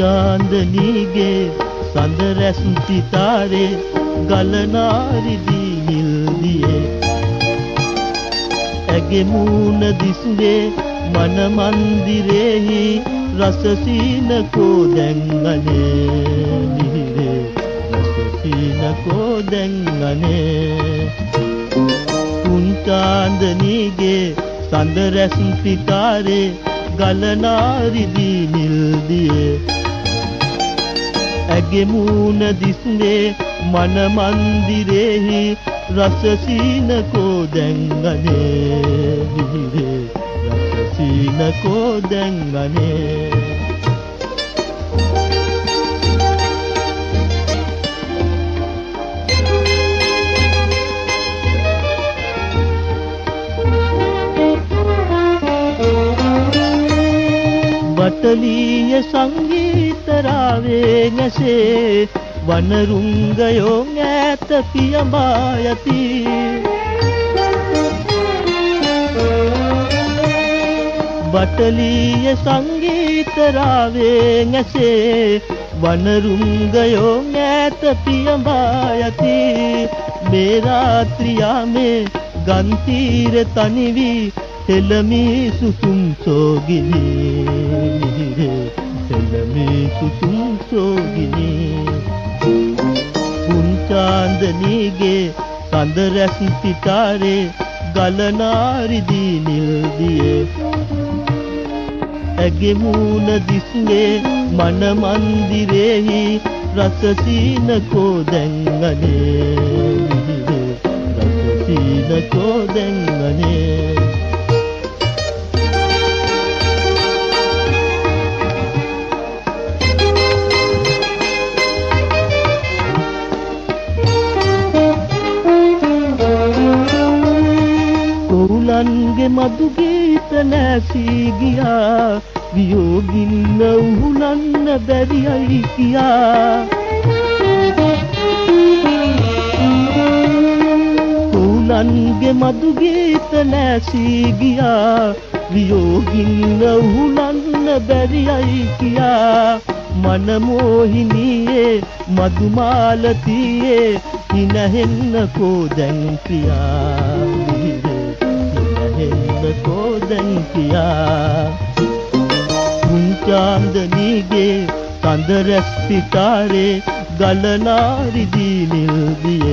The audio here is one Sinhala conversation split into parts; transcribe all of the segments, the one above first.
चांदनीगे संद रस सितारे गलनारिदी हिल दिए ඇගේ මූණ දිස්වේ මන මන්දිරෙහි රසසීනකෝ දැන්ගනේ මිහිරේ රසසීනකෝ දැන්ගනේ තුන් චාන්දනීගේ සඳ රැස් සිතාරේ ගලනාරිදී නිල් දියේ ඇගේ මූණ දිස්වේ මන මන්දිරෙහි රසසීනකෝ දැන්ගනේ මිහිරේ රසසීනකෝ දැන්ගනේ බටලීය සංගීතරාවේ නැසේ වනරුංගයෝ ඈත පියඹා යති බටලීය සංගීතරාවේ නැසේ වනරුංගයෝ ඈත පියඹා යති මේ රාත්‍රියා මේ ගන්තීර තනිවි හෙළමි සුසුම් සෝගිනි හෙළමි සුසුම් සෝගිනි चांदनीगे संद रस सितारे गलनारिदी निल दिए ඇගේ මූණ දිස්වේ මන මන්දිරෙහි රසසීනකෝ දැන්ගනේ රසසීනකෝ දැන්ගනේ ගේ මధు ගීත නැසී ගියා වියෝගින්න උහුලන්න බැරියයි කියා උලන්ගේ මధు ගීත නැසී ගියා වියෝගින්න උහුලන්න බැරියයි කියා මන මෝහිනියේ මధుමාලතියේ හිනහෙන්න කෝ දැන් පියා कोदन किया चांदनीगे संद रस सितारे गलनारिदी निल दिए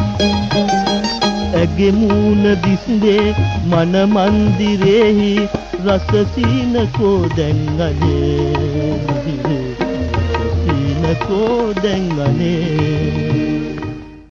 ඇගේ මූණ දිස්වේ මන මන්දිරෙහි රසසීනකෝ දැන්ගනේ රසසීනකෝ දැන්ගනේ